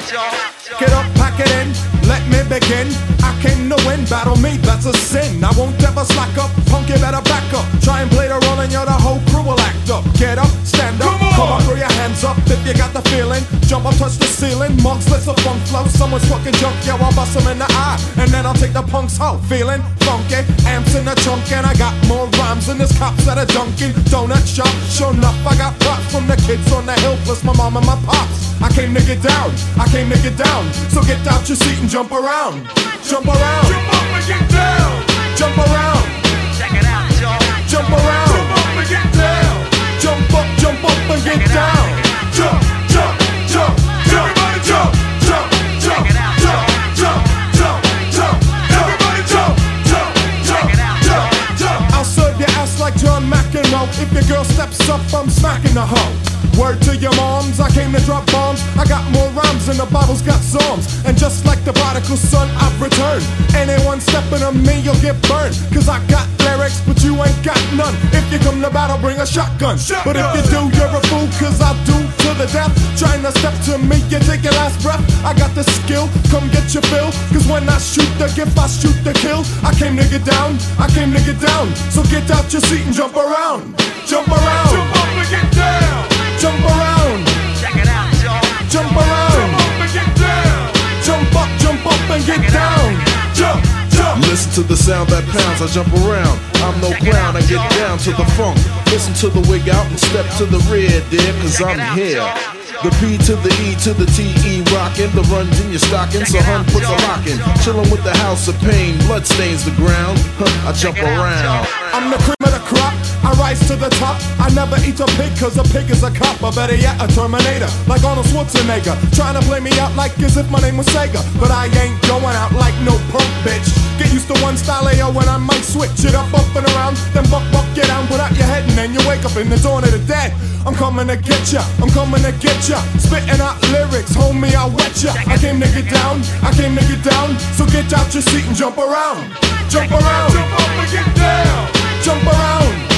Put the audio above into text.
Get up, pack it in, let me begin. I came to win, battle me, that's a sin. I won't ever slack up, punk, you better back up. Try and play the role and the whole crew will act up. Get up, stand up, come on, throw your hands up if you got the feeling. Jump up, touch the ceiling, monks, let's a funk flow. Someone's fucking junk, yo, I'll bust them in the eye. And then I'll take the punks out, feeling funky. Amps in the trunk and I got more rhymes than this cops that are dunking. Donut shop, sure enough, I got props from the kids on the hill, plus my mom and my pops. I came to get down, I came to get down. So get out your seat and jump around. Jump around. Jump up and get down. Jump around. Check it out, y'all. Jump around. Jump up and get down. Jump up and get down. Jump, jump, jump, jump, Everybody jump, jump, jump, Check it out, jump, jump, jump, jump, Everybody jump, jump, Check it out, jump, jump. I'll serve your ass like John McEnroe. If your girl steps up, I'm smacking the hoe. Word to your moms, I came to drop bombs. I got more rhymes than the Bible's got psalms. And just like the prodigal son, I've returned. Anyone stepping on me, you'll get burned. Cause I got lyrics, but you ain't got none. If you come to battle, bring a shotgun. But if you do, you're a fool, cause I do to the death. Trying to step to me, you take your last breath. I got the skill, come get your fill. Cause when I shoot the gift, I shoot the kill. I came to get down, I came to get down. So get out your seat and jump around. Jump around. Jump up and get down. Jump around. check it out, y'all. Jump around. Jump up and get down. Jump up and get down. Jump, jump. Listen to the sound that pounds, I jump around. I'm no clown, I get down to the funk. Listen to the wig out and step to the rear, dear, cause I'm here. The P to the E to the T-E rockin'. The runs in your stocking, so hun puts a lock in. Chillin' with the house of pain, blood stains the ground. I jump around. I'm the cream of the crop, I rise to the top. I never eat a pig cause a pig is a cop. Or better yet, a Terminator, like Arnold Schwarzenegger. Trying to play me out like as if my name was Sega. But I ain't going out like no punk bitch. Get used to one style AO when I might switch it up and around. Then buck, get down, put out your head and then you wake up in the dawn of the dead. I'm coming to get ya, I'm coming to get ya. Spitting out lyrics, homie, I'll wet ya. I came to get down, I came to get down. So get out your seat and jump around. Jump around. Jump up and get down. Jump around.